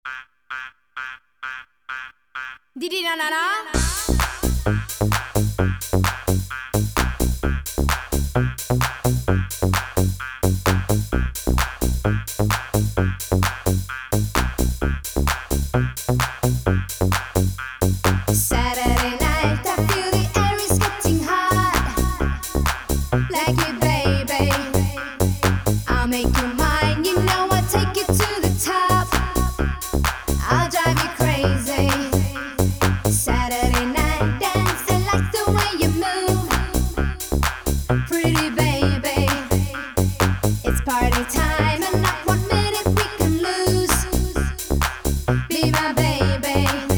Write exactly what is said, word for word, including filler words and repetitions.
Didi na na na. Saturday night, I feel the air is getting hot. Like me, baby, I'll make you mine. You know I'll take you to the top. I'll drive you crazy. Saturday night dance, I like the way you move. Pretty baby, it's party time and not one minute we can lose. Be my baby.